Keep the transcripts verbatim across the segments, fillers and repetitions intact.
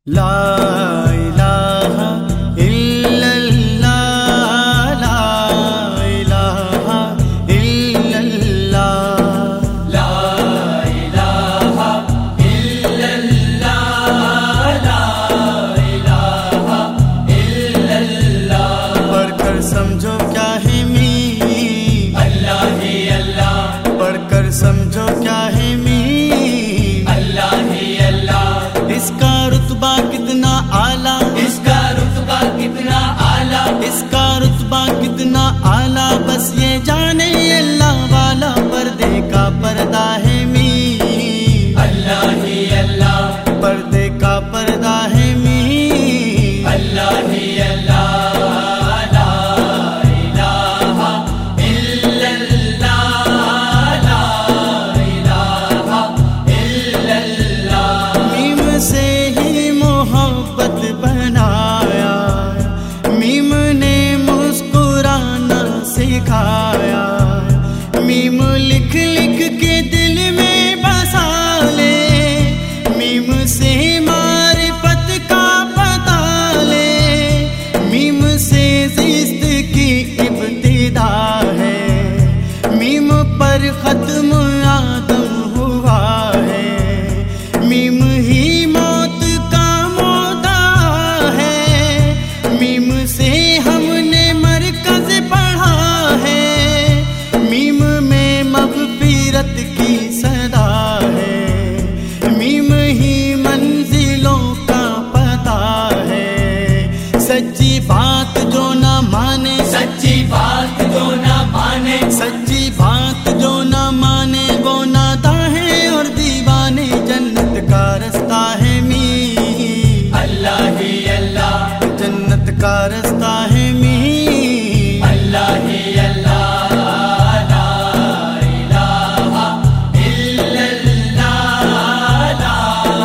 لا الہ الا اللہ، لا الہ الا اللہ، لا الہ الا اللہ، لا الہ الا اللہ۔ پڑھ کر سمجھو کیا ہے میم، اللہ ہی اللہ، پڑھ کر سمجھو کیا ہے میم، اللہ ہی اللہ۔ اس کا رتبہ کتنا اعلیٰ، اس کا رتبہ کتنا اعلیٰ، اس کا رتبہ کتنا اعلیٰ، بس یہ جانے اللہ والا پردے کا پردہ ہے میم، اللہ ہی اللہ، پردے کا پردہ ہے میم، اللہ ہی اللہ۔ لا الہ الا اللہ، لا الہ الا اللہ۔ میم سے ہی محبت بنایا، میم نے مسکرانا سکھایا، میم لکھ لکھ کے دل میں بسا لے، میم سے معرفت کا پتہ لے، میم سے زیست کی ابتدا ہے، میم پر ختم آدم ہوا ہے، میم ہی موت کا مدعا ہے، میم سے ہم نے مرکز پڑھا ہے، میم میں مغفرت کی صدا ہے، میم ہی منزلوں کا پتہ ہے، سچی بات جو نہ مانے، سچی بات جو نہ مانے، سچی بات جو نہ مانے وہ ناداں ہے اور دیوانے، جنت کا رستہ ہے میم، اللہ ہی اللہ، جنت کا رستہ ہے میم، اللہ ہی اللہ۔ لا الہ الا اللہ، لا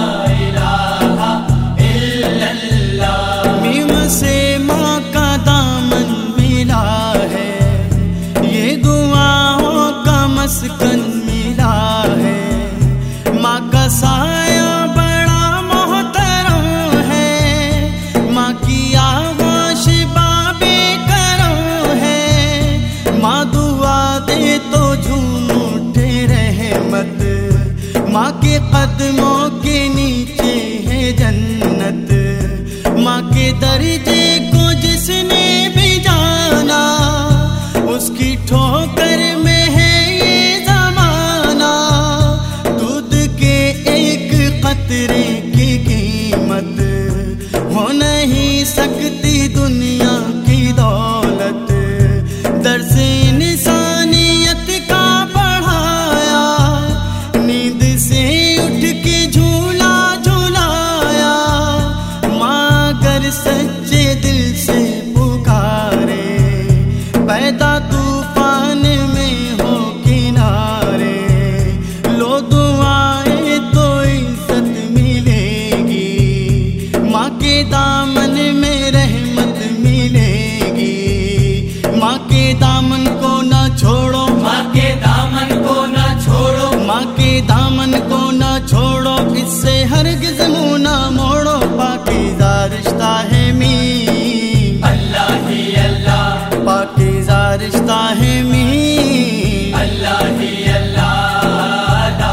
الہ الا اللہ۔ میم سے ماں کا دامن ملا ہے، یہ دعاؤں کا مسکن ملا ہے، ماں کا سایہ بڑا محترم ہے، ماں کی آغوش باب کرم ہے، ماں دعا دے تو جھوم اٹھے رحمت، ماں کے قدموں کے نیچے ہے جنت، ماں کے درجے کو جس نے بھی جانا، اس کی ٹھوکر میں ہے یہ زمانہ، دودھ کے ایک قطرے کی قیمت ہو نہیں سکتی دنیا کی دولت، درس انسانیت کا پڑھایا، نیند سے اٹھ کے جھولا جھولایا، ماں اگر سچے دل سے پکارے، پیدا طوفان میں ہو کنارے، لو دعائیں تو عزت ملے گی، ماں کے دامن میں رحمت ملے گی، ماں کے دامن کو نہ چھوڑو، ماں کے دامن کو نہ چھوڑو، ماں کے دامن کو نہ چھوڑو، اس سے ہرگز منہ نہ موڑو، پاکیزہ رشتہ ہے میم، اللہ ہی اللہ، پاکیزہ رشتہ ہے میم، اللہ ہی اللہ۔ لا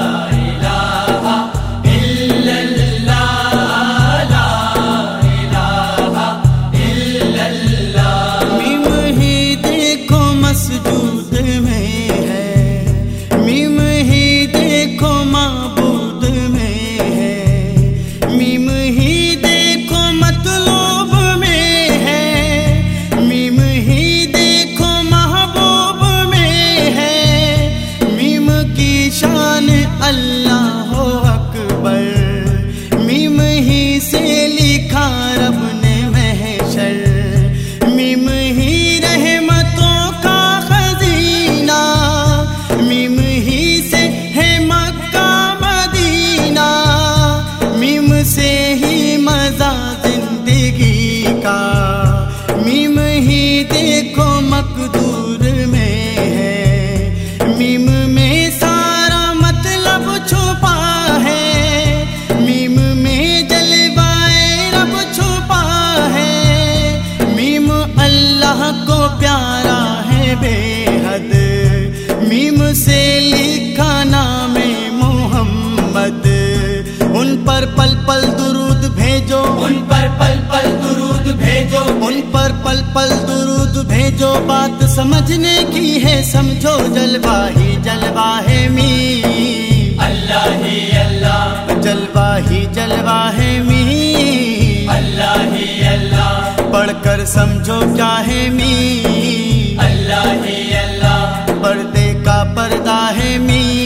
الہ الا اللہ، لا الہ الا اللہ۔ میم ہی دیکھو مسجود میں ہے، میم ہی دیکھو معبود میں ہے، میم ہی دیکھو مطلوب میں ہے، میم ہی دیکھو محبوب میں ہے، میم کی شان اللہ اکبر، میم ہی سے لکھا رب نے محشر، میم ہی رحمتوں کا خزینہ، میم ہی سے ہے مکہ مدینہ، میم سے ہی مزہ زندگی کا، میم ہی دیکھو مقدور میں ہے، میم میں سارا مطلب چھپا ہے، میم میں جلوہ پر پل پل درود بھیجو، ان پر پل پل درود بھیجو، ان پر پل پل درود بھیجو، بات سمجھنے کی ہے سمجھو، جلوہ ہی جلوہ ہے میر، اللہ ہی اللہ، جلوہ ہی جلوہ ہے میر، اللہ ہی اللہ، پڑھ کر سمجھو کیا ہے میر، اللہ ہی اللہ، پردے کا پردہ ہے میر۔